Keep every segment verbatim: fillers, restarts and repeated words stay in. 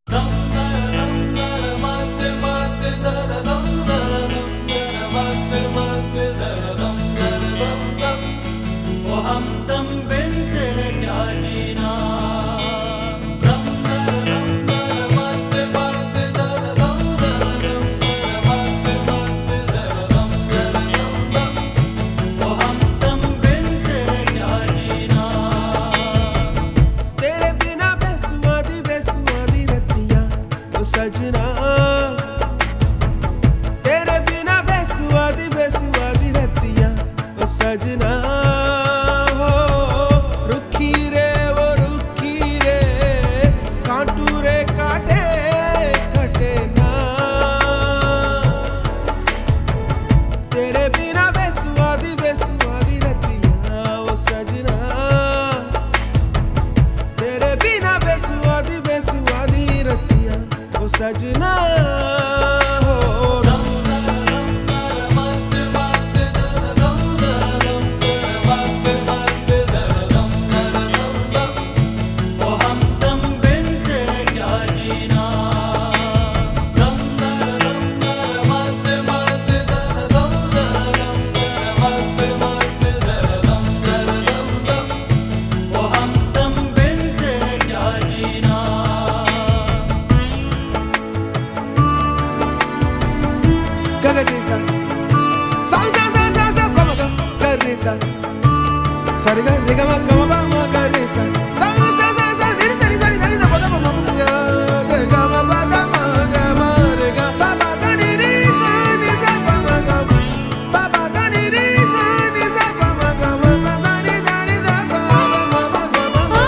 सजना तेरे बिना बेसुआदी बेसुआदी रतिया ओ सजना हो रुखी रे वो रुखी रे कांटू रे काटे कटे ना तेरे बिना बेसुआदी बेसुआदी रतिया ओ सजना तेरे बिना बेसुआदी बेसुआदी रतिया ओ सजना Sari ga re ga ma ga ma ba ma ga re sa sa sa sa sa re sa re sa re sa re sa ba ma ma ga ga ma ba da ma ga ma re ga ba ba sa ni re sa ni sa ba ma ga ba ba sa ni re sa ni sa ba ma ga ma ba da ni da ni da ba ma ma ma ga ma ma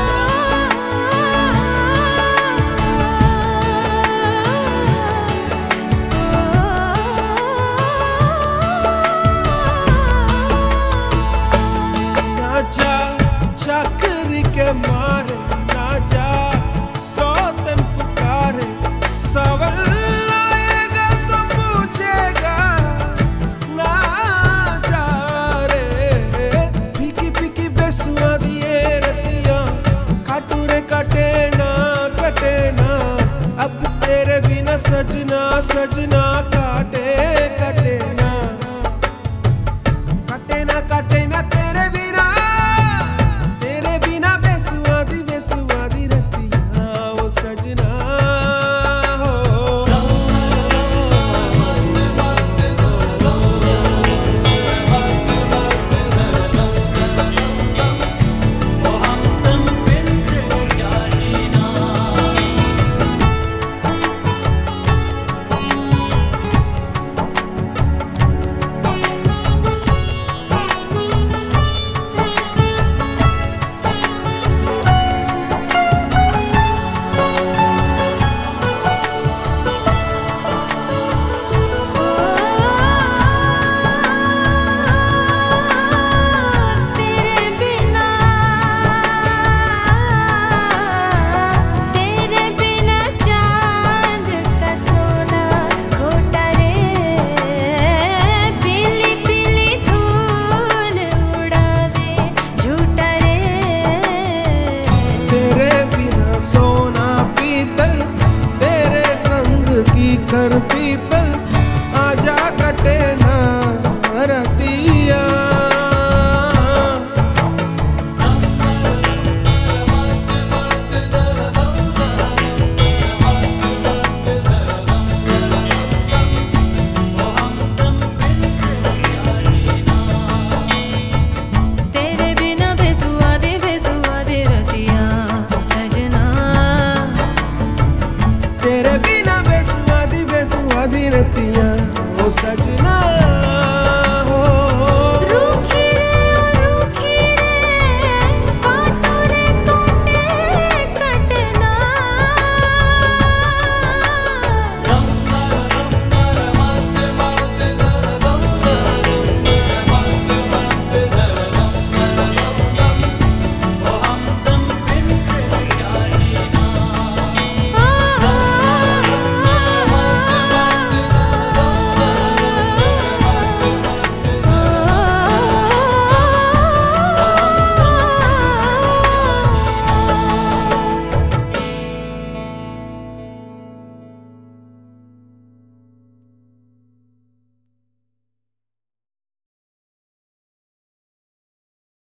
जा चक्री के मारे ना जा सौतन पुकारे सवाल आएगा तो पूछेगा ना जा रे फीकी फीकी बेसुआदी ये रतिया काटू रे कटे ना कटे ना अब तेरे बिना सजना सजना